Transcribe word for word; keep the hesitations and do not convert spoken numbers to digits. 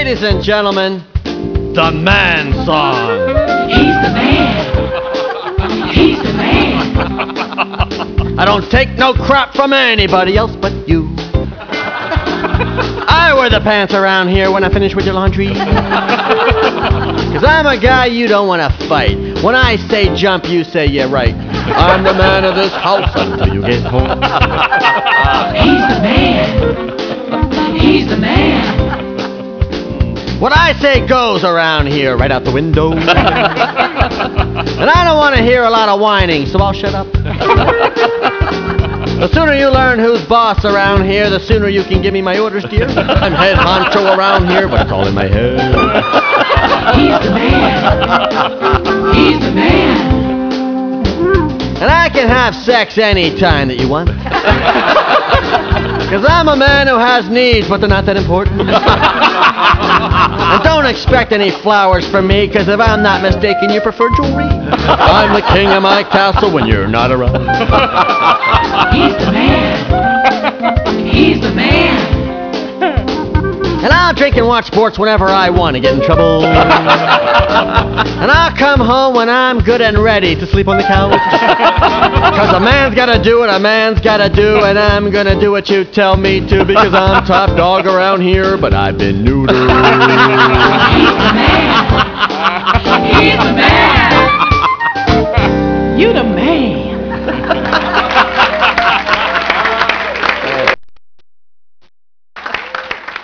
Ladies and gentlemen, the man song. He's the man. He's the man. I don't take no crap from anybody else but you. I wear the pants around here when I finish with your laundry. Cause I'm a guy you don't wanna fight. When I say jump, you say yeah right. I'm the man of this house until you get home. He's the man. He's the man. What I say goes around here, right out the window. And I don't want to hear a lot of whining, so I'll shut up. The sooner you learn who's boss around here, the sooner you can give me my orders, dear. I'm head honcho around here, but it's all in my head. He's the man. He's the man. And I can have sex anytime that you want. Cause I'm a man who has needs, but they're not that important. And don't expect any flowers from me, cause if I'm not mistaken, you prefer jewelry. I'm the king of my castle when you're not around. He's the man. He's the man. And I'll drink and watch sports whenever I want to get in trouble. And I'll come home when I'm good and ready to sleep on the couch. Cause a man's gotta do what a man's gotta do, and I'm gonna do what you tell me to, because I'm top dog around here, but I've been neutered. He's the man. He's the man.